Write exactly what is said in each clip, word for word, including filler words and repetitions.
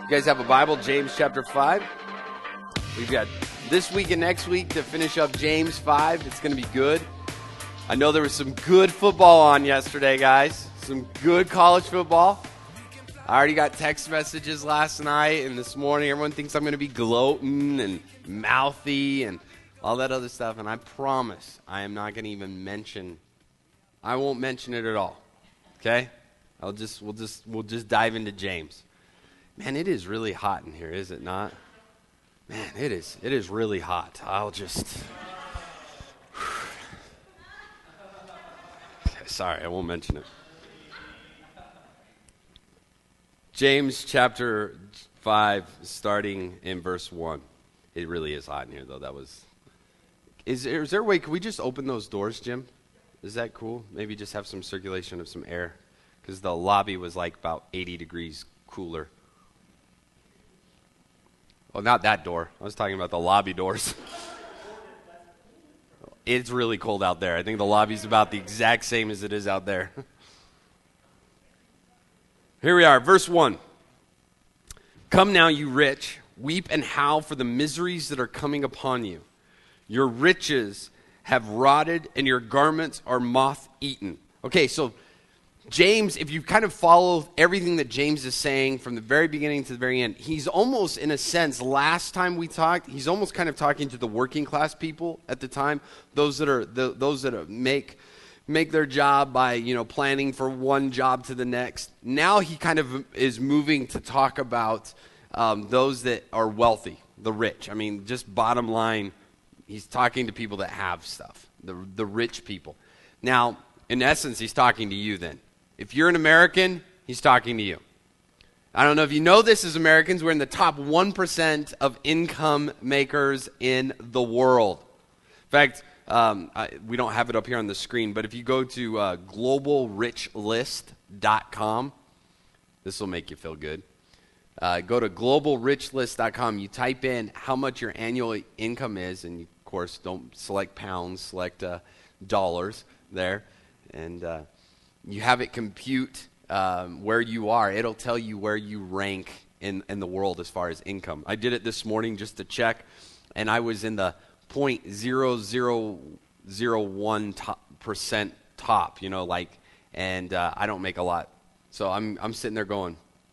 You guys have a Bible, James chapter five. We've got this week and next week to finish up James five. It's going to be good. I know there was some good football on yesterday, guys. Some good college football. I already got text messages last night and this morning. Everyone thinks I'm going to be gloating and mouthy and all that other stuff. And I promise I am not going to even mention, I won't mention it at all. Okay? I'll just, we'll just, we'll just dive into James. Man, it is really hot in here, is it not? Man, it is, it is really hot. I'll just, okay, sorry, I won't mention it. James chapter five, starting in verse one. It really is hot in here, though. That was, is there, is there a way, can we just open those doors, Jim? Is that cool? Maybe just have some circulation of some air? Because the lobby was like about eighty degrees cooler. Well, not that door. I was talking about the lobby doors. It's really cold out there. I think the lobby's about the exact same as it is out there. Here we are, verse one. Come now, you rich, weep and howl for the miseries that are coming upon you. Your riches have rotted, and your garments are moth-eaten. Okay, so James, if you kind of follow everything that James is saying from the very beginning to the very end, he's almost, in a sense, last time we talked, he's almost kind of talking to the working class people at the time, those that are the, those that are make make their job by, you know, planning for one job to the next. Now he kind of is moving to talk about um, those that are wealthy, the rich. I mean, just bottom line, he's talking to people that have stuff, the the rich people. Now, in essence, he's talking to you then. If you're an American, he's talking to you. I don't know if you know this as Americans, we're in the top one percent of income makers in the world. In fact, um, I, we don't have it up here on the screen, but if you go to uh, global rich list dot com, this will make you feel good. Uh, go to global rich list dot com, you type in how much your annual income is, and you, of course, don't select pounds, select uh, dollars there, and uh, you have it compute um, where you are. It'll tell you where you rank in, in the world as far as income. I did it this morning just to check, and I was in the zero point zero zero zero one top, percent top, you know, like, and uh, I don't make a lot. So I'm I'm sitting there going,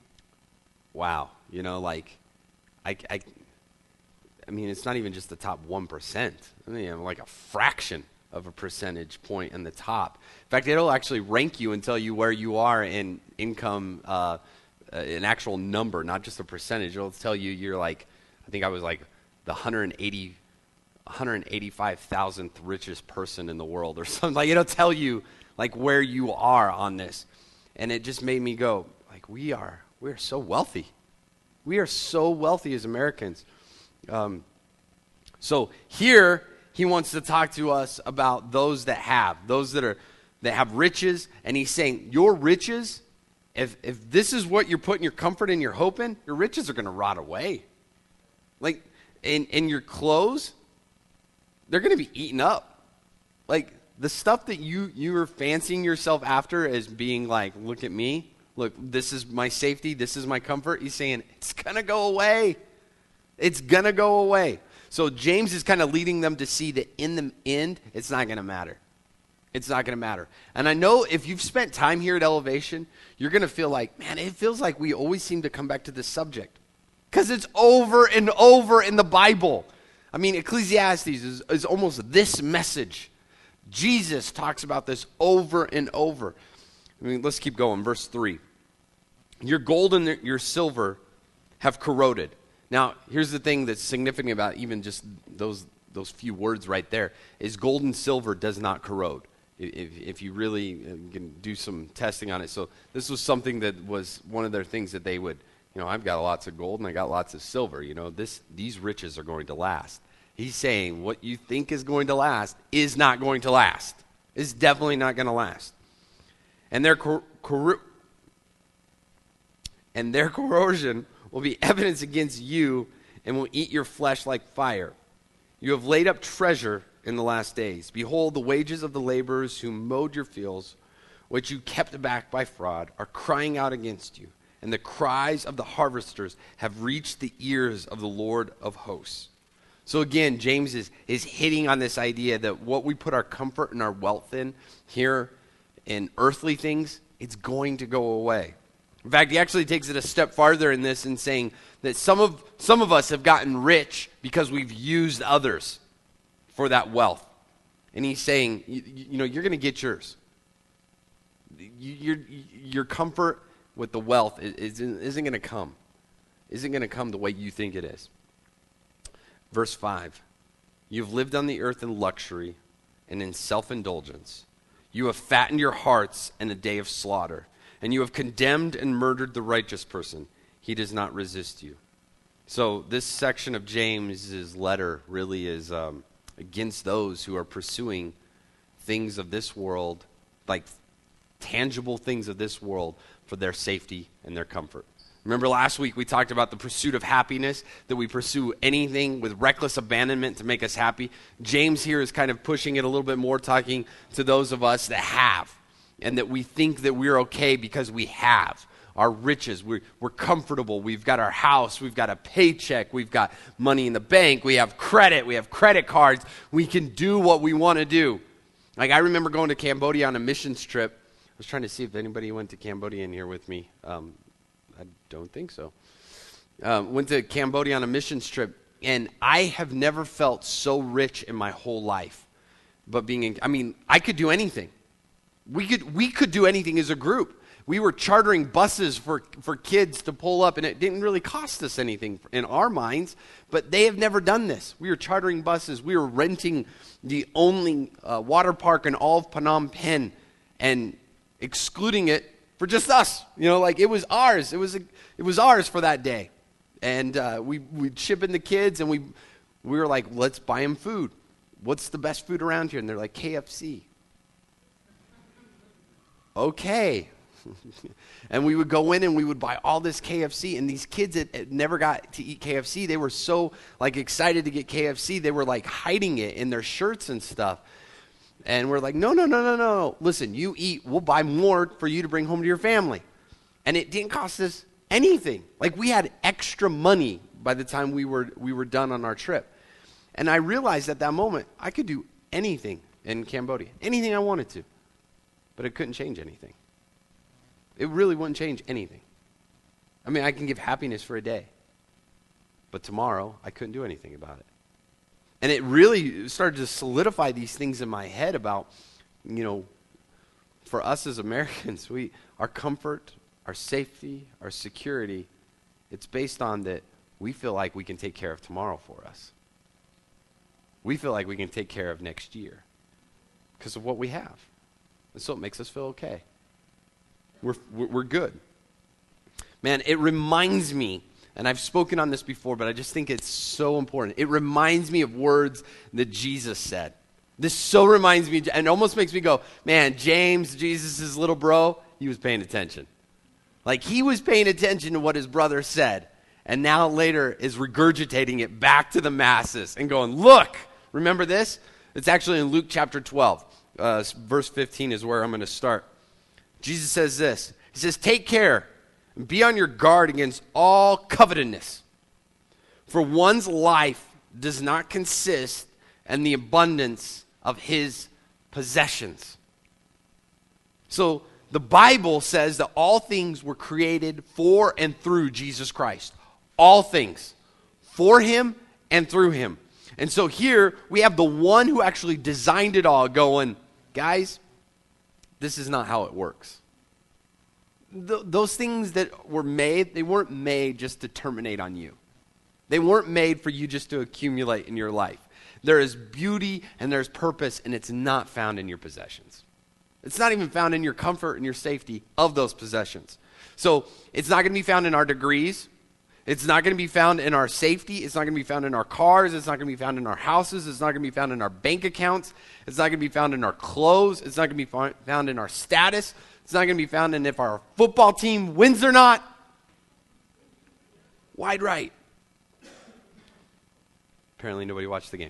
wow, you know, like, I, I, I mean, it's not even just the top one percent. I mean, I'm like a fraction of a percentage point in the top. In fact, it'll actually rank you and tell you where you are in income, uh, uh, an actual number, not just a percentage. It'll tell you you're like, I think I was like the one hundred eighty, one hundred eighty-five thousandth richest person in the world or something. Like, it'll tell you like where you are on this. And it just made me go, like, we are, we are so wealthy. We are so wealthy as Americans. Um, so here, he wants to talk to us about those that have, those that are that have riches, and he's saying, your riches, if if this is what you're putting your comfort and your hope in, your riches are going to rot away. Like, in, in your clothes, they're going to be eaten up. Like, the stuff that you, you are fancying yourself after as being like, look at me, look, this is my safety, this is my comfort, he's saying, it's going to go away. It's going to go away. So James is kind of leading them to see that in the end, it's not going to matter. It's not going to matter. And I know if you've spent time here at Elevation, you're going to feel like, man, it feels like we always seem to come back to this subject. Because it's over and over in the Bible. I mean, Ecclesiastes is, is almost this message. Jesus talks about this over and over. I mean, let's keep going. Verse three. Your gold and your silver have corroded. Now, here's the thing that's significant about even just those those few words right there, is gold and silver does not corrode. If, if you really can do some testing on it. So this was something that was one of their things that they would, you know, I've got lots of gold and I got lots of silver. You know, this these riches are going to last. He's saying what you think is going to last is not going to last. It's definitely not going to last. And their cor- cor- and their corrosion will be evidence against you and will eat your flesh like fire. You have laid up treasure in the last days. Behold, the wages of the laborers who mowed your fields, which you kept back by fraud, are crying out against you. and the cries of the harvesters have reached the ears of the Lord of hosts. So again, James is, is hitting on this idea that what we put our comfort and our wealth in here in earthly things, it's going to go away. In fact, he actually takes it a step farther in this in saying that some of some of us have gotten rich because we've used others for that wealth. And he's saying, you, you know, you're going to get yours. Your, your comfort with the wealth isn't, isn't going to come. Isn't going to come the way you think it is. Verse five, you've lived on the earth in luxury and in self-indulgence. You have fattened your hearts in a day of slaughter, and you have condemned and murdered the righteous person. He does not resist you. So this section of James's letter really is um, against those who are pursuing things of this world, like tangible things of this world, for their safety and their comfort. Remember last week we talked about the pursuit of happiness, that we pursue anything with reckless abandonment to make us happy. James here is kind of pushing it a little bit more, talking to those of us that have, and that we think that we're okay because we have our riches. We're, we're comfortable. We've got our house. We've got a paycheck. We've got money in the bank. We have credit. We have credit cards. We can do what we want to do. Like I remember going to Cambodia on a missions trip. I was trying to see if anybody went to Cambodia in here with me. Um, I don't think so. Um, went to Cambodia on a missions trip, and I have never felt so rich in my whole life. But being in, I mean, I could do anything. We could we could do anything as a group. We were chartering buses for, for kids to pull up, and it didn't really cost us anything in our minds, but they have never done this. We were chartering buses. We were renting the only uh, water park in all of Phnom Penh and excluding it for just us. You know, like it was ours. It was a, it was ours for that day. And uh, we, we'd ship in the kids, and we, we were like, let's buy them food. What's the best food around here? And they're like, K F C. Okay. And we would go in and we would buy all this K F C, and these kids that had never got to eat K F C, they were so like excited to get K F C, they were like hiding it in their shirts and stuff. And we're like, no, no, no, no, no. Listen, you eat, we'll buy more for you to bring home to your family. And it didn't cost us anything. Like we had extra money by the time we were we were done on our trip. And I realized at that moment, I could do anything in Cambodia, anything I wanted to, but it couldn't change anything. It really wouldn't change anything. I mean, I can give happiness for a day, but tomorrow I couldn't do anything about it. And it really started to solidify these things in my head about, you know, for us as Americans, we our comfort, our safety, our security, it's based on that we feel like we can take care of tomorrow for us. We feel like we can take care of next year because of what we have. And so it makes us feel okay. We're, we're good. Man, it reminds me, and I've spoken on this before, but I just think it's so important. It reminds me of words that Jesus said. This so reminds me, and almost makes me go, man, James, Jesus' little bro, he was paying attention. Like he was paying attention to what his brother said, and now later is regurgitating it back to the masses and going, look, remember this? It's actually in Luke chapter twelve. Uh, verse fifteen is where I'm going to start. Jesus says this. He says, take care and be on your guard against all covetousness. For one's life does not consist in the abundance of his possessions. So the Bible says that all things were created for and through Jesus Christ. All things. For him and through him. And so here we have the one who actually designed it all going, guys, this is not how it works. Th- those things that were made, they weren't made just to terminate on you. They weren't made for you just to accumulate in your life. There is beauty and there's purpose, and it's not found in your possessions. It's not even found in your comfort and your safety of those possessions. So it's not going to be found in our degrees. It's not going to be found in our safety. It's not going to be found in our cars. It's not going to be found in our houses. It's not going to be found in our bank accounts. It's not going to be found in our clothes. It's not going to be found in our status. It's not going to be found in if our football team wins or not. Wide right. Apparently nobody watched the game.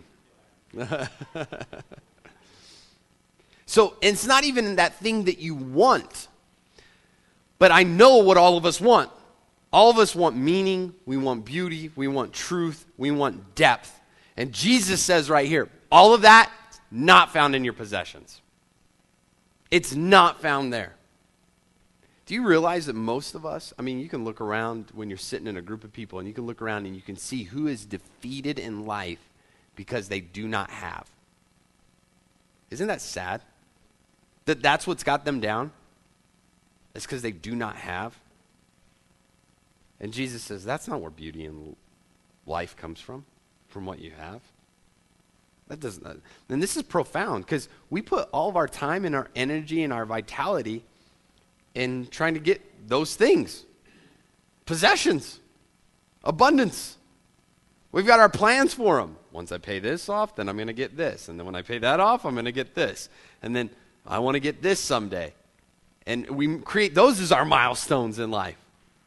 So it's not even that thing that you want. But I know what all of us want. All of us want meaning, we want beauty, we want truth, we want depth. And Jesus says right here, all of that is not found in your possessions. It's not found there. Do you realize that most of us, I mean, you can look around when you're sitting in a group of people and you can look around and you can see who is defeated in life because they do not have. Isn't that sad? That that's what's got them down? It's because they do not have. And Jesus says, that's not where beauty and life comes from, from what you have. That doesn't, and this is profound because we put all of our time and our energy and our vitality in trying to get those things. Possessions, abundance. We've got our plans for them. Once I pay this off, then I'm going to get this. And then when I pay that off, I'm going to get this. And then I want to get this someday. And we create those as our milestones in life.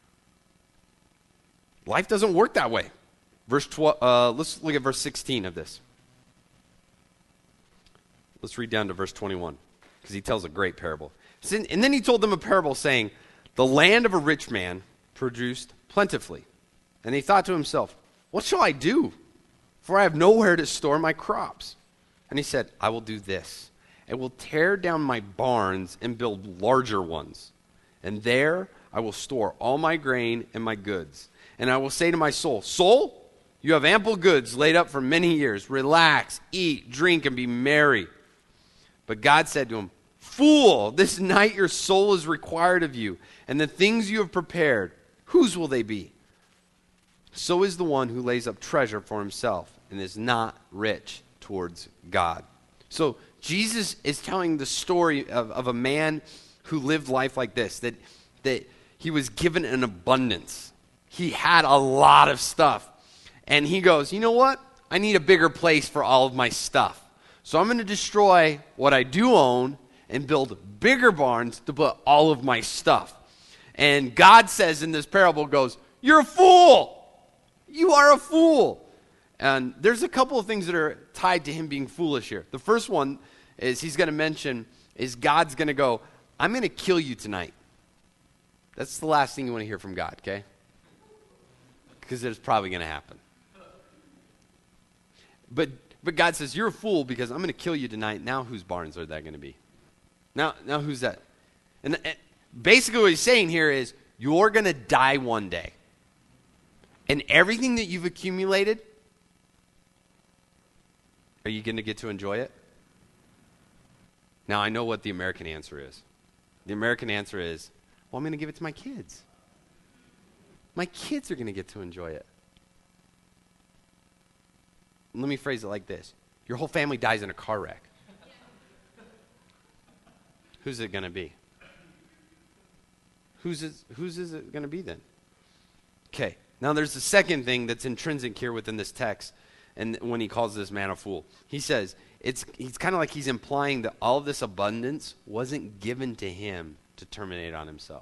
Life doesn't work that way. Verse twelve, uh, let's look at verse sixteen of this. Let's read down to verse twenty-one, because he tells a great parable. And then he told them a parable saying, the land of a rich man produced plentifully. And he thought to himself, what shall I do? For I have nowhere to store my crops. And he said, I will do this. I will tear down my barns and build larger ones. And there I will store all my grain and my goods. And I will say to my soul, soul, you have ample goods laid up for many years. Relax, eat, drink, and be merry. But God said to him, fool, this night your soul is required of you, and the things you have prepared, whose will they be? So is the one who lays up treasure for himself and is not rich towards God. So Jesus is telling the story of, of a man who lived life like this, that, that he was given an abundance. He had a lot of stuff. And he goes, you know what? I need a bigger place for all of my stuff. So I'm going to destroy what I do own and build bigger barns to put all of my stuff. And God says in this parable, goes, you're a fool. You are a fool. And there's a couple of things that are tied to him being foolish here. The first one is he's going to mention is God's going to go, I'm going to kill you tonight. That's the last thing you want to hear from God, okay? Because it's probably going to happen. But but God says, you're a fool because I'm going to kill you tonight. Now whose barns are that going to be? Now, now who's that? And, and basically what he's saying here is, you're going to die one day. And everything that you've accumulated, are you going to get to enjoy it? Now, I know what the American answer is. The American answer is, well, I'm going to give it to my kids. My kids are going to get to enjoy it. Let me phrase it like this. Your whole family dies in a car wreck. Who's it going to be? Who's is, whose is it going to be then? Okay. Now there's the second thing that's intrinsic here within this text, and when he calls this man a fool. He says, it's he's kind of like he's implying that all of this abundance wasn't given to him to terminate on himself.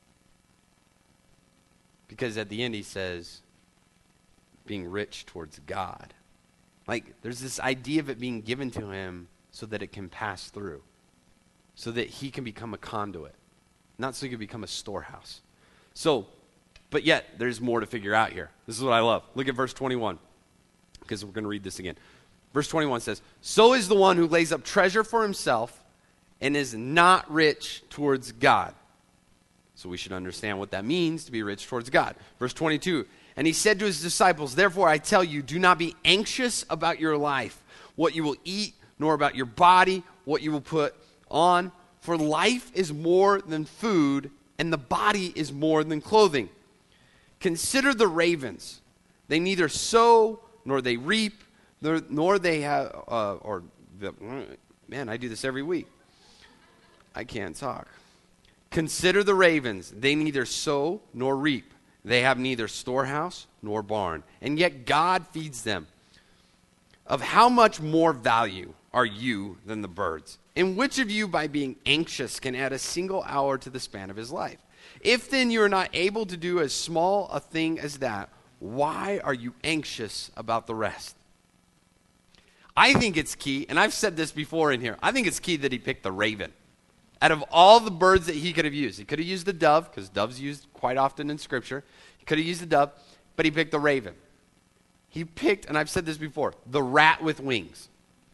Because at the end he says, being rich towards God. Like, there's this idea of it being given to him so that it can pass through. So that he can become a conduit. Not so he can become a storehouse. So, but yet, there's more to figure out here. This is what I love. Look at verse twenty-one. Because we're going to read this again. Verse twenty-one says, so is the one who lays up treasure for himself and is not rich towards God. So we should understand what that means to be rich towards God. Verse twenty-two, and he said to his disciples, therefore I tell you, do not be anxious about your life, what you will eat, nor about your body, what you will put on. For life is more than food, and the body is more than clothing. Consider the ravens. They neither sow, nor they reap, nor, nor they have, uh, or, the, man, I do this every week. I can't talk. Consider the ravens. They neither sow nor reap. They have neither storehouse nor barn, and yet God feeds them. Of how much more value are you than the birds? And which of you, by being anxious, can add a single hour to the span of his life? If then you are not able to do as small a thing as that, why are you anxious about the rest? I think it's key, and I've said this before in here, I think it's key that he picked the raven. Out of all the birds that he could have used, he could have used the dove, because dove's used quite often in Scripture. He could have used the dove, but he picked the raven. He picked, and I've said this before, the rat with wings.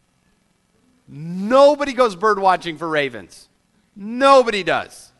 Nobody goes bird watching for ravens. Nobody does.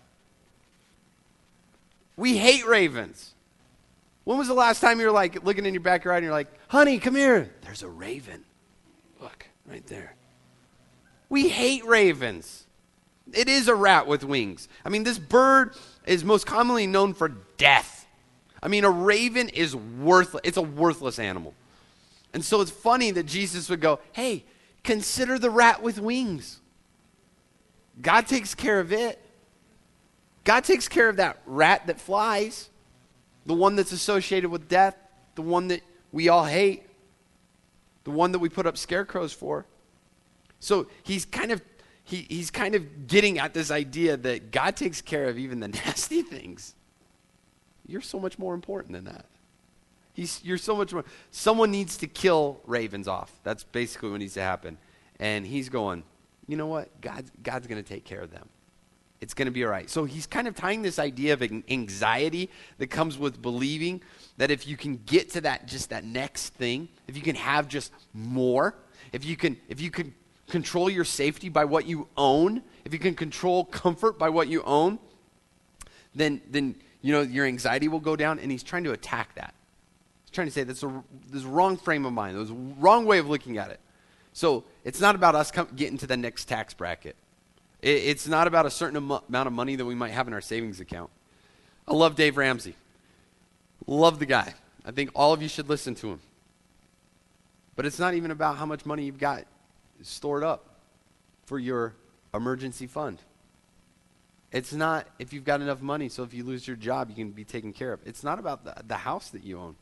We hate ravens. When was the last time you were like looking in your backyard and you're like, honey, come here. There's a raven. Look, right there. We hate ravens. It is a rat with wings. I mean, this bird is most commonly known for death. I mean, a raven is worthless. It's a worthless animal. And so it's funny that Jesus would go, hey, consider the rat with wings. God takes care of it. God takes care of that rat that flies, the one that's associated with death, the one that we all hate, the one that we put up scarecrows for. So he's kind of he, he's kind of getting at this idea that God takes care of even the nasty things. You're so much more important than that. He's, you're so much more. Someone needs to kill ravens off. That's basically what needs to happen. And he's going, you know what? God's, God's going to take care of them. It's going to be all right. So he's kind of tying this idea of anxiety that comes with believing that if you can get to that, just that next thing, if you can have just more, if you can, if you can control your safety by what you own, if you can control comfort by what you own, then, then you know, your anxiety will go down, and he's trying to attack that. He's trying to say that's a, this wrong frame of mind. There's a wrong way of looking at it. So it's not about us come, getting to the next tax bracket. It, it's not about a certain am- amount of money that we might have in our savings account. I love Dave Ramsey. Love the guy. I think all of you should listen to him. But it's not even about how much money you've got stored up for your emergency fund. It's not if you've got enough money so if you lose your job, you can be taken care of. It's not about the, the house that you own.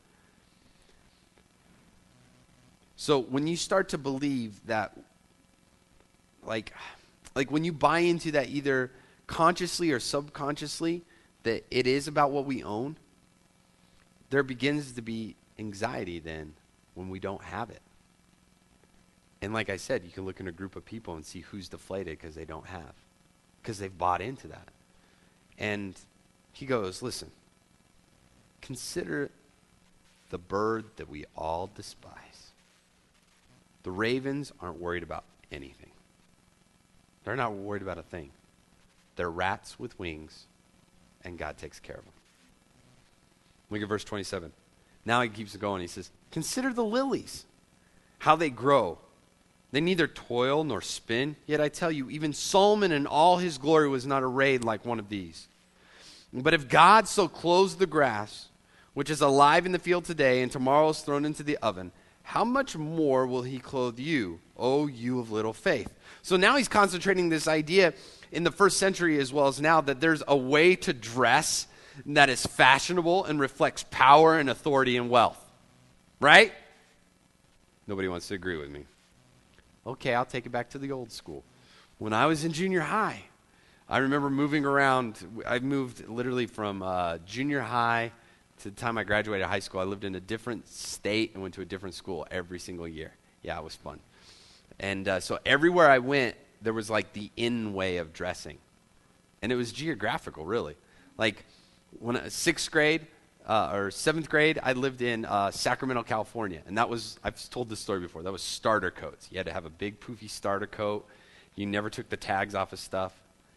So when you start to believe that, like, like when you buy into that either consciously or subconsciously, that it is about what we own, there begins to be anxiety then when we don't have it. And like I said, you can look in a group of people and see who's deflated because they don't have, because they've bought into that. And he goes, listen, consider the bird that we all despise. The ravens aren't worried about anything. They're not worried about a thing. They're rats with wings, and God takes care of them. Look at verse twenty-seven. Now he keeps going. He says, consider the lilies, how they grow. They neither toil nor spin, yet I tell you, even Solomon in all his glory was not arrayed like one of these. But if God so clothes the grass, which is alive in the field today and tomorrow is thrown into the oven, how much more will he clothe you, O you of little faith? So now he's concentrating this idea in the first century as well as now that there's a way to dress that is fashionable and reflects power and authority and wealth. Right? Nobody wants to agree with me. Okay, I'll take it back to the old school. When I was in junior high, I remember moving around. I moved literally from uh, junior high to the time I graduated high school. I lived in a different state and went to a different school every single year. Yeah, it was fun. And uh, so everywhere I went, there was like the in way of dressing. And it was geographical, really. Like when I, sixth grade uh, or seventh grade, I lived in uh, Sacramento, California. And that was, I've told this story before, that was starter coats. You had to have a big poofy starter coat. You never took the tags off of stuff.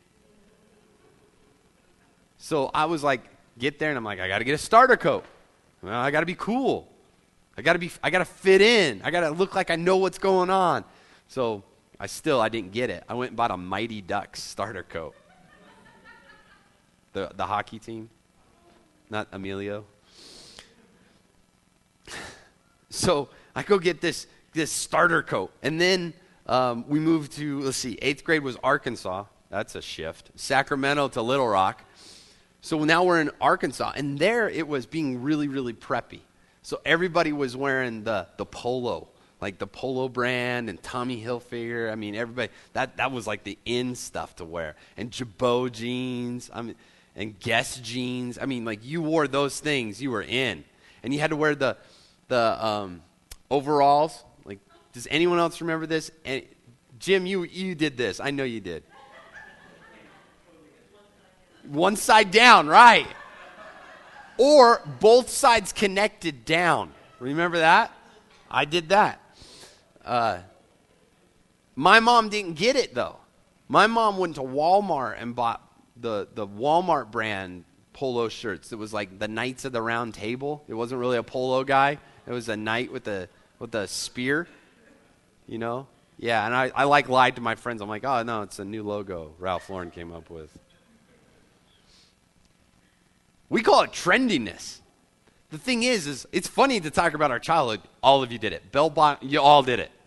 So I was like, get there, and I'm like, I got to get a starter coat. Well, I got to be cool. I got to be, I got to fit in. I got to look like I know what's going on. So I still, I didn't get it. I went and bought a Mighty Ducks starter coat. The the hockey team, not Emilio. So I go get this this starter coat, and then um, we moved to, let's see, eighth grade was Arkansas. That's a shift. Sacramento to Little Rock. So now we're in Arkansas, and there it was being really, really preppy. So everybody was wearing the the polo, like the Polo brand and Tommy Hilfiger. I mean, everybody, that, that was like the in stuff to wear. And Jabot jeans, I mean, and Guess jeans. I mean, like you wore those things, you were in. And you had to wear the the um, overalls. Like, does anyone else remember this? And Jim, you you did this. I know you did. One side down, right. Or both sides connected down. Remember that? I did that. Uh, my mom didn't get it, though. My mom went to Walmart and bought the, the Walmart brand polo shirts. It was like the Knights of the Round Table. It wasn't really a polo guy. It was a knight with a with a spear, you know? Yeah, and I, I like lied to my friends. I'm like, oh, no, it's a new logo Ralph Lauren came up with. We call it trendiness. The thing is, is it's funny to talk about our childhood. All of you did it. Bell bottom, you all did it.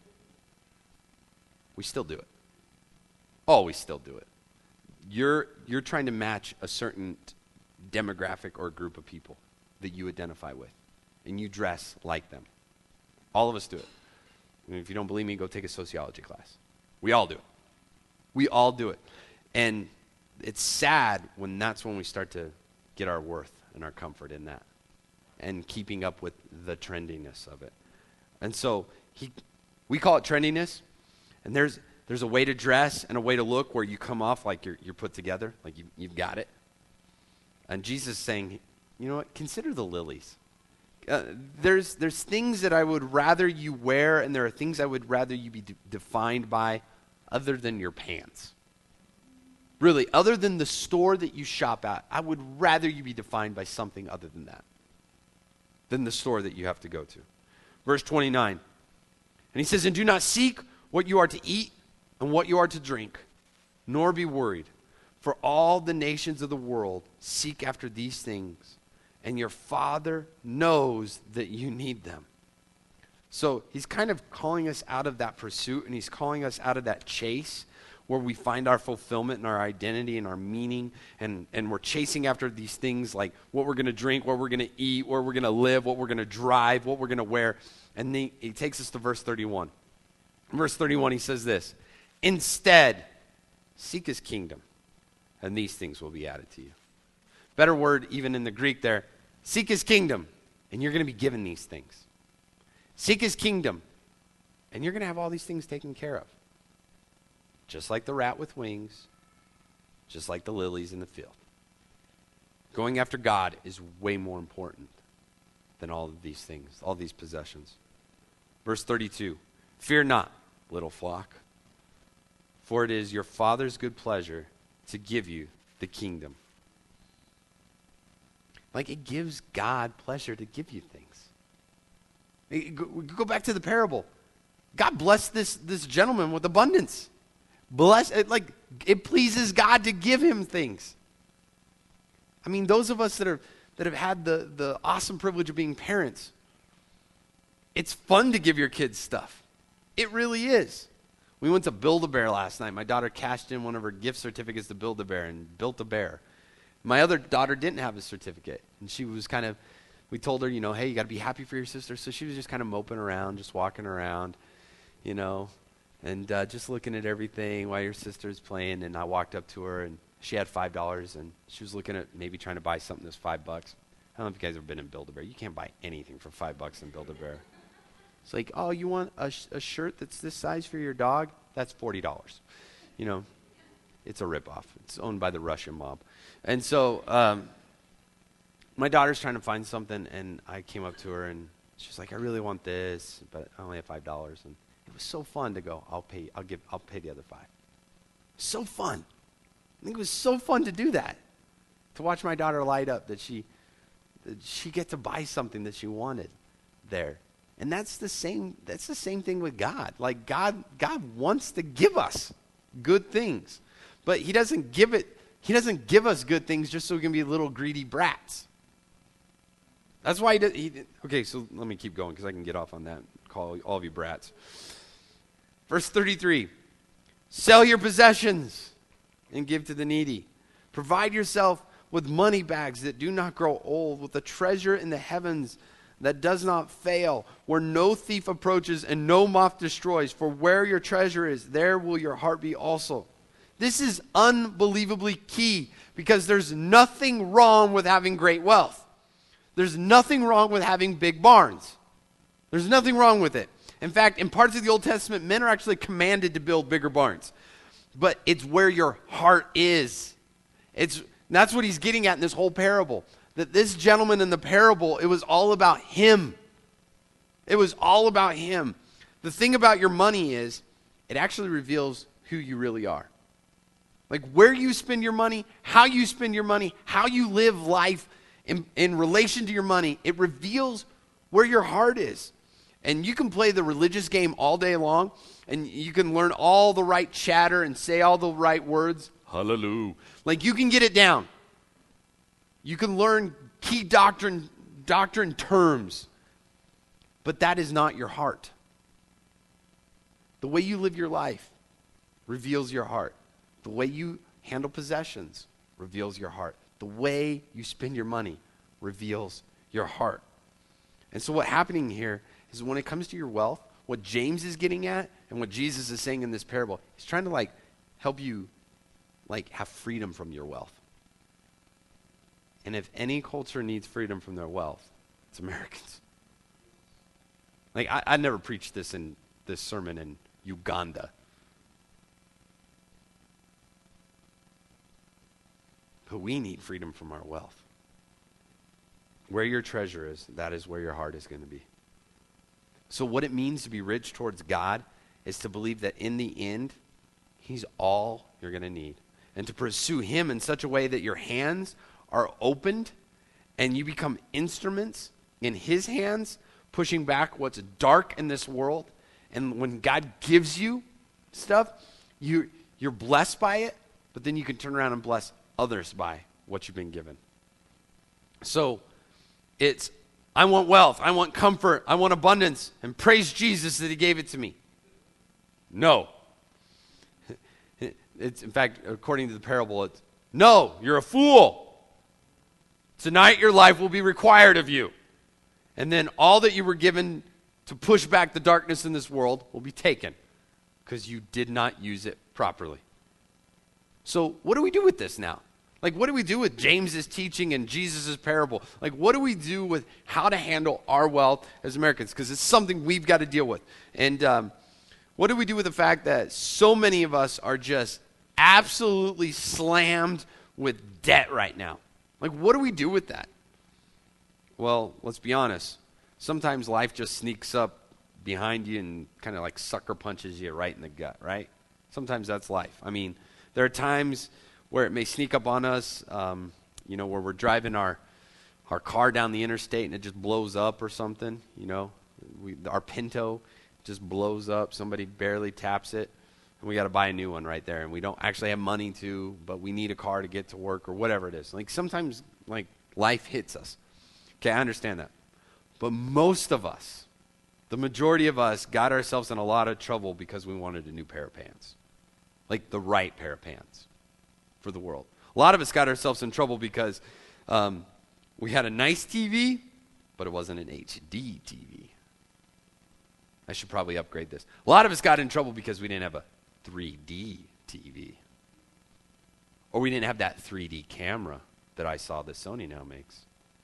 We still do it. Oh, we still do it. You're you're trying to match a certain demographic or group of people that you identify with, and you dress like them. All of us do it. I mean, if you don't believe me, go take a sociology class. We all do it. We all do it. And it's sad when that's when we start to get our worth and our comfort in that and keeping up with the trendiness of it. And so he, we call it trendiness, and there's there's a way to dress and a way to look where you come off like you're you're put together, like you, you've got it. And Jesus is saying, you know what, consider the lilies. Uh, there's there's things that I would rather you wear, and there are things I would rather you be de- defined by other than your pants. Really, other than the store that you shop at, I would rather you be defined by something other than that, than the store that you have to go to. Verse twenty-nine, and he says, and do not seek what you are to eat and what you are to drink, nor be worried, for all the nations of the world seek after these things, and your Father knows that you need them. So he's kind of calling us out of that pursuit, and he's calling us out of that chase where we find our fulfillment and our identity and our meaning, and, and we're chasing after these things like what we're going to drink, what we're going to eat, where we're going to live, what we're going to drive, what we're going to wear. And then he takes us to verse thirty-one. In verse thirty-one, he says this, instead, seek his kingdom, and these things will be added to you. Better word, even in the Greek there, seek his kingdom, and you're going to be given these things. Seek his kingdom, and you're going to have all these things taken care of. Just like the rat with wings, just like the lilies in the field. Going after God is way more important than all of these things, all these possessions. Verse thirty-two, fear not, little flock, for it is your Father's good pleasure to give you the kingdom. Like it gives God pleasure to give you things. It, go, go back to the parable. God blessed this, this gentleman with abundance. Bless it, like it pleases God to give him things. I mean, those of us that are that have had the, the awesome privilege of being parents, it's fun to give your kids stuff. It really is. We went to Build-A-Bear last night. My daughter cashed in one of her gift certificates to Build-A-Bear and built a bear. My other daughter didn't have a certificate, and she was kind of, we told her, you know, hey, you got to be happy for your sister. So she was just kind of moping around, just walking around, you know, and uh, just looking at everything while your sister's playing. And I walked up to her, and she had five dollars, and she was looking at maybe trying to buy something that's five bucks. I don't know if you guys have ever been in Build-A-Bear. You can't buy anything for five bucks in Build-A-Bear. It's like, oh, you want a, sh- a shirt that's this size for your dog? That's forty dollars. You know, it's a ripoff. It's owned by the Russian mob. And so um, my daughter's trying to find something, and I came up to her, and she's like, I really want this, but I only have five dollars. And it was so fun to go, I'll pay, I'll give, I'll pay the other five. So fun. I think it was so fun to do that, to watch my daughter light up that she, that she get to buy something that she wanted there. And that's the same, that's the same thing with God. Like God, God wants to give us good things, but he doesn't give it, he doesn't give us good things just so we can be little greedy brats. That's why he did, he did. Okay, so let me keep going because I can get off on that. Call all of you brats. Verse thirty-three, sell your possessions and give to the needy. Provide yourself with money bags that do not grow old, with a treasure in the heavens that does not fail, where no thief approaches and no moth destroys. For where your treasure is, there will your heart be also. This is unbelievably key because there's nothing wrong with having great wealth. There's nothing wrong with having big barns. There's nothing wrong with it. In fact, in parts of the Old Testament, men are actually commanded to build bigger barns. But it's where your heart is. It's And that's what he's getting at in this whole parable. That this gentleman in the parable, it was all about him. It was all about him. The thing about your money is, it actually reveals who you really are. Like where you spend your money, how you spend your money, how you live life in, in relation to your money, it reveals where your heart is. And you can play the religious game all day long, and you can learn all the right chatter and say all the right words. Hallelujah. Like you can get it down. You can learn key doctrine, doctrine terms. But that is not your heart. The way you live your life reveals your heart. The way you handle possessions reveals your heart. The way you spend your money reveals your heart. And so what's happening here is when it comes to your wealth, what James is getting at and what Jesus is saying in this parable, he's trying to like help you like have freedom from your wealth. And if any culture needs freedom from their wealth, it's Americans. Like I, I never preached this in this sermon in Uganda. But we need freedom from our wealth. Where your treasure is, that is where your heart is going to be. So what it means to be rich towards God is to believe that in the end, he's all you're going to need. And to pursue him in such a way that your hands are opened and you become instruments in his hands, pushing back what's dark in this world. And when God gives you stuff, you, you're blessed by it, but then you can turn around and bless others by what you've been given. So it's, I want wealth, I want comfort, I want abundance, and praise Jesus that he gave it to me. No. It's, in fact, according to the parable, it's, no, you're a fool. Tonight your life will be required of you. And then all that you were given to push back the darkness in this world will be taken because you did not use it properly. So what do we do with this now? Like, what do we do with James's teaching and Jesus' parable? Like, what do we do with how to handle our wealth as Americans? Because it's something we've got to deal with. And um, what do we do with the fact that so many of us are just absolutely slammed with debt right now? Like, what do we do with that? Well, let's be honest. Sometimes life just sneaks up behind you and kind of like sucker punches you right in the gut, right? Sometimes that's life. I mean, there are times where it may sneak up on us, um, you know, where we're driving our our car down the interstate and it just blows up or something, you know. We, our Pinto just blows up. Somebody barely taps it, and we got to buy a new one right there. And we don't actually have money to, but we need a car to get to work or whatever it is. Like sometimes, like life hits us. Okay, I understand that. But most of us, the majority of us, got ourselves in a lot of trouble because we wanted a new pair of pants. Like the right pair of pants for the world. A lot of us got ourselves in trouble because um, we had a nice T V, but it wasn't an H D T V. I should probably upgrade this. A lot of us got in trouble because we didn't have a three D T V. Or we didn't have that three D camera that I saw that Sony now makes.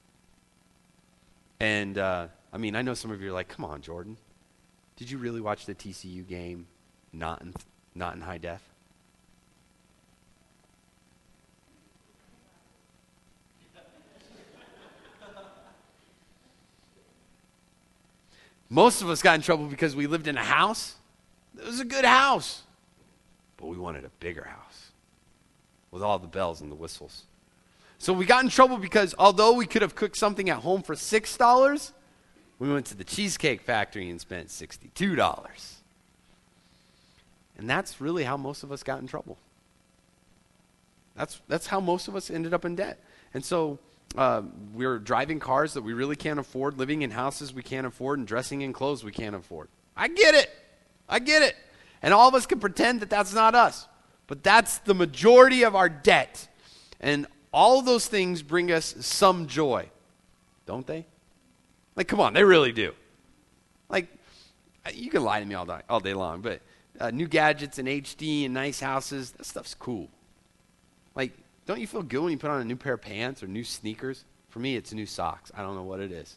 And, uh, I mean, I know some of you are like, come on, Jordan. Did you really watch the T C U game not in, not in high def? Most of us got in trouble because we lived in a house. It was a good house. But we wanted a bigger house with all the bells and the whistles. So we got in trouble because although we could have cooked something at home for six dollars, we went to the Cheesecake Factory and spent sixty-two dollars. And that's really how most of us got in trouble. That's, that's how most of us ended up in debt. And so uh, we're driving cars that we really can't afford, living in houses we can't afford, and dressing in clothes we can't afford. I get it. I get it. And all of us can pretend that that's not us. But that's the majority of our debt. And all of those things bring us some joy, don't they? Like, come on, they really do. Like, you can lie to me all day, all day long, but uh, new gadgets and H D and nice houses, that stuff's cool. Like, don't you feel good when you put on a new pair of pants or new sneakers? For me, it's new socks. I don't know what it is.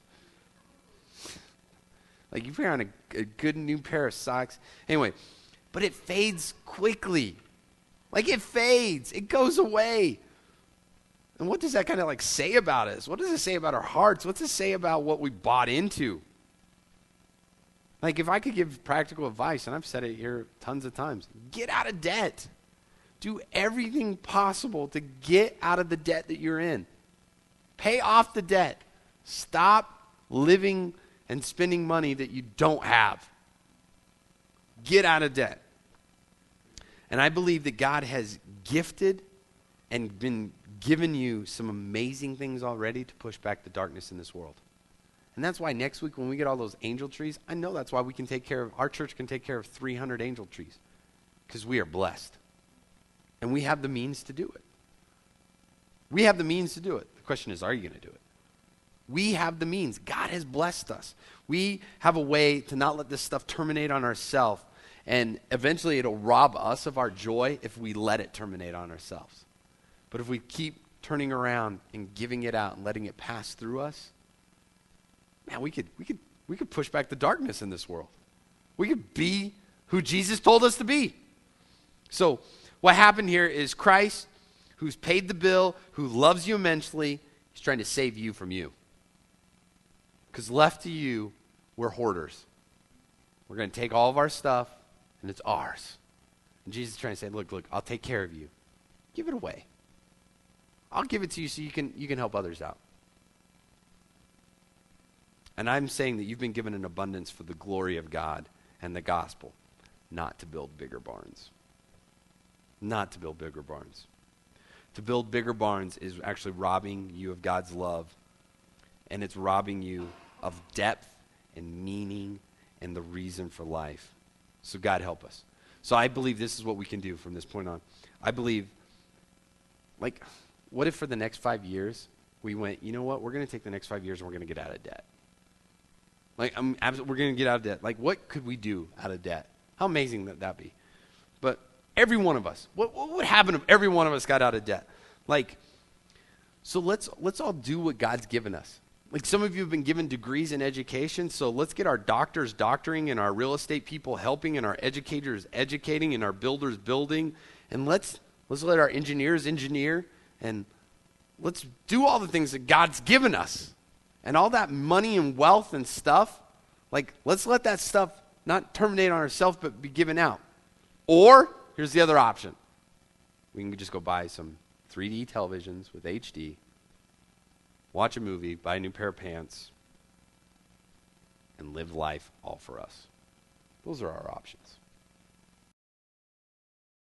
Like, you put on a, a good new pair of socks. Anyway, but it fades quickly. Like, it fades. It goes away. And what does that kind of like say about us? What does it say about our hearts? What's it say about what we bought into? Like, if I could give practical advice, and I've said it here tons of times, get out of debt. Do everything possible to get out of the debt that you're in. Pay off the debt. Stop living and spending money that you don't have. Get out of debt. And I believe that God has gifted and been given you some amazing things already to push back the darkness in this world. And that's why next week when we get all those angel trees, I know that's why we can take care of, our church can take care of three hundred angel trees. Because we are blessed. And we have the means to do it. We have the means to do it. The question is, are you going to do it? We have the means. God has blessed us. We have a way to not let this stuff terminate on ourselves. And eventually it'll rob us of our joy if we let it terminate on ourselves. But if we keep turning around and giving it out and letting it pass through us, man, we could we could we could push back the darkness in this world. We could be who Jesus told us to be. So what happened here is Christ, who's paid the bill, who loves you immensely, he's trying to save you from you. Because left to you, we're hoarders. We're going to take all of our stuff, and it's ours. And Jesus is trying to say, look, look, I'll take care of you. Give it away. I'll give it to you so you can you can help others out. And I'm saying that you've been given an abundance for the glory of God and the gospel, not to build bigger barns. Not to build bigger barns. To build bigger barns is actually robbing you of God's love, and it's robbing you of depth and meaning and the reason for life. So God help us. So I believe this is what we can do from this point on. I believe, like, what if for the next five years we went, you know what, we're going to take the next five years and we're going to get out of debt. Like, I'm abs- we're going to get out of debt. Like, what could we do out of debt? How amazing would that be? But every one of us, what, what would happen if every one of us got out of debt? Like, so let's let's all do what God's given us. Like, some of you have been given degrees in education, so let's get our doctors doctoring and our real estate people helping and our educators educating and our builders building. And let's let's let our engineers engineer, and let's do all the things that God's given us. And all that money and wealth and stuff, like, let's let that stuff not terminate on ourselves but be given out. Or, here's the other option. We can just go buy some three D televisions with H D, watch a movie, buy a new pair of pants, and live life all for us. Those are our options.